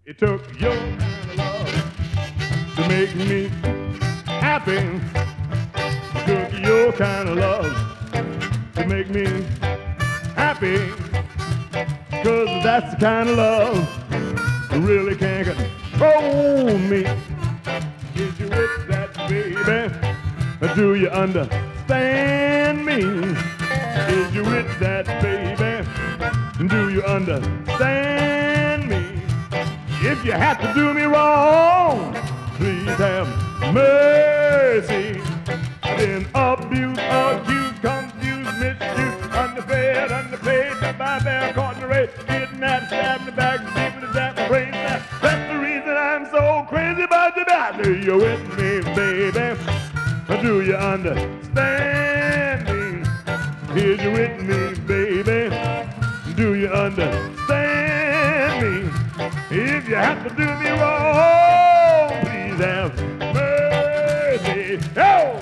It took your kind of love to make me happy. It took your kind of love to make me happy. 'Cause that's the kind of love that really can't control me. Is you with that, baby? Do you understand me? Is you with that, baby? Do you understand me? If you have to do me wrong, please have mercy. I've been abused, accused, confused, misused, underfed, underpaid, by bear, caught in the race, kidnapped, stabbed in the back, deep in the tap, brain snap. That's the reason I'm so crazy about you. Do you with me, baby? Do you understand me? Is you with me, baby? Do you understand me? If you have to do me wrong, please have mercy. Oh!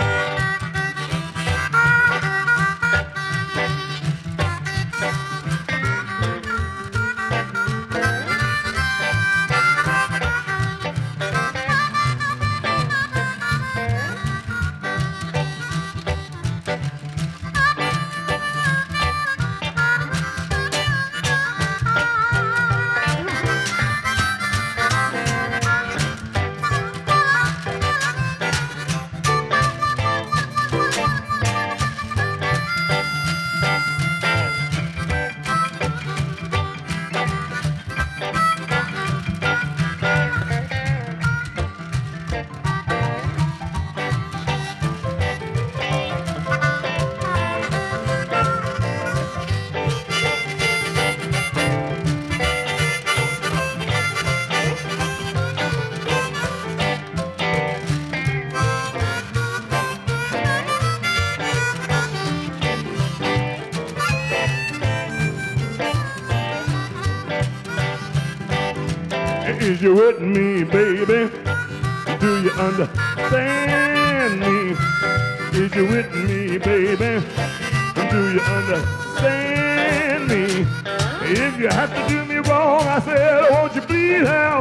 Is you with me, baby? Do you understand me? Is you with me, baby? Do you understand me? If you have to do me wrong, I said, won't you please have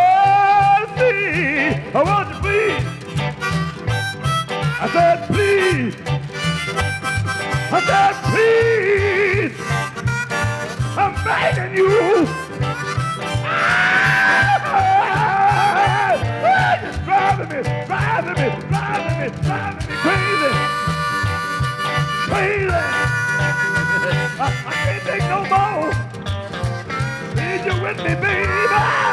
mercy? I want you please. I said, please. I said, please. I'm begging you. Driving me crazy. I can't take no more. Need you with me, baby.